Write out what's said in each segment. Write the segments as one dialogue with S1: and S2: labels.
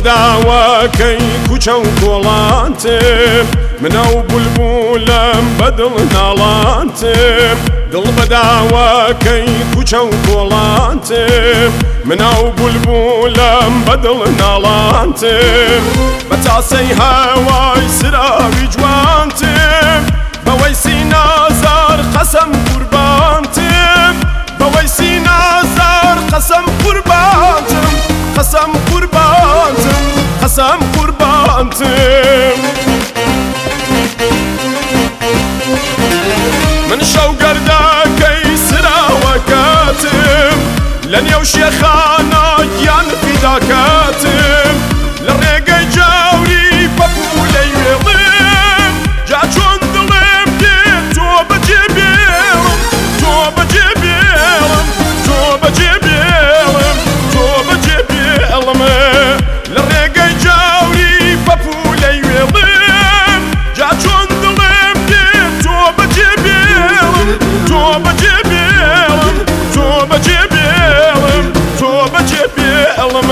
S1: بەداوەکەی کوچە و گۆڵانتم منە و بولبولم بەدڵ ناڵانتم دڵ بەداوەکەی کوچە و گۆڵانتم منە و بولبولم بەدڵ ناڵانتم بە تاسەی هەوای سراوی جوانتم بەوەی سینازار قەسەم قوربانتم بەوەی سینازار قەسەم قوربانتم قەسەم قوربانتم قەسەم قوربانتم من شەوگەردەکەی سراوەکەتم لە نێو شێخانە گیان فیداکەتم لە ڕێگەی جاوری پەپولەی وێڵم جا چۆن دڵم دێت تۆ بەجێ بێڵم تۆ بەجێ بێڵم تۆ بەجێ بێڵم تۆ بەجێ بێڵم لە ڕێگەی جاوری پەپولەی وێڵم جا چۆن دڵم دێت تۆ بەجێ بێڵم تۆ بەجێ بێڵم تۆ بەجێ بێڵم تۆ بەجێ بێڵم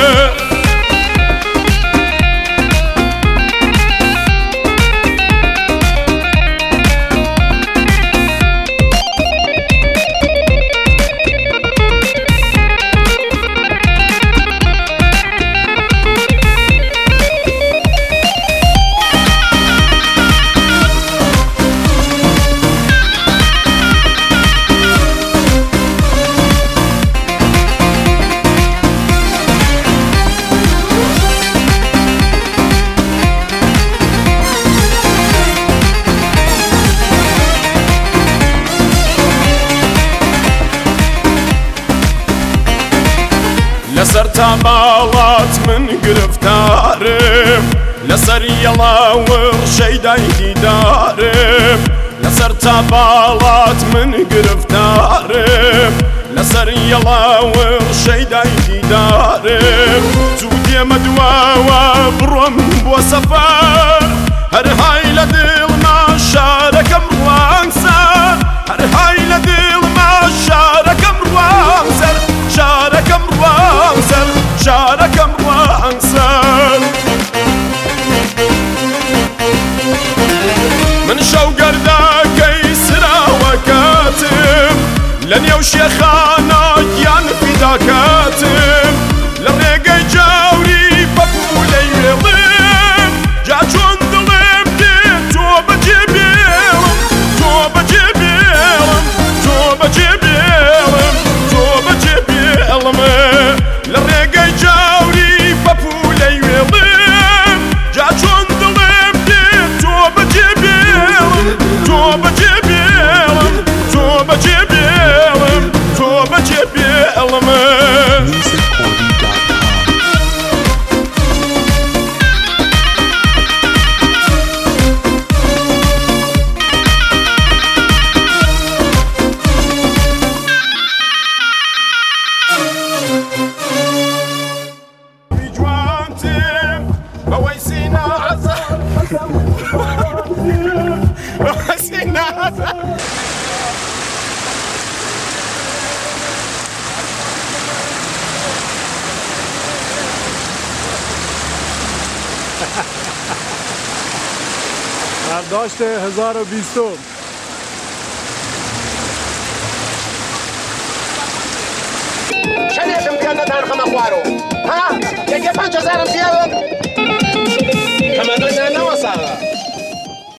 S1: لەسەر تاڵات من گرفتارم لەسەر یەڵاور شەیدای دیدارم لەسەر تاڵات من گرفتارم لەسەر یەڵاور شەیدای دیدارم زوو دێمە دواوە بڕۆم بۆ سەفەر هەر های لە دڵما شارەکەم ڕوانسەر هەر های لە دڵما شارەکەم ڕوانسەر شارەکەم ڕوانسەر شارەکەم ڕوانسەر من شەوگەردەکەی سراوەکەتم لە نێو شێخانە گیان فیداکەتم لە ڕێگەی جاوری پەپولەی وێڵم جا چۆن دڵم دێت تۆ بەجێ بێڵم تۆ بەجێ بێڵم تۆ بەجێ بێڵم تۆ بەجێ بێڵم لە ڕێگەی جاوری پەپولەی وێڵم جا چۆن دڵم دێت تۆ بەجێ بێڵم تۆ بەجێ بێڵم تۆ بەجێ بێڵم تۆ بەجێ بێڵم
S2: برداشت 1020
S3: شنیدم بیان نترخم اخوارو ها یکی 5000 بیان کمدن نواسا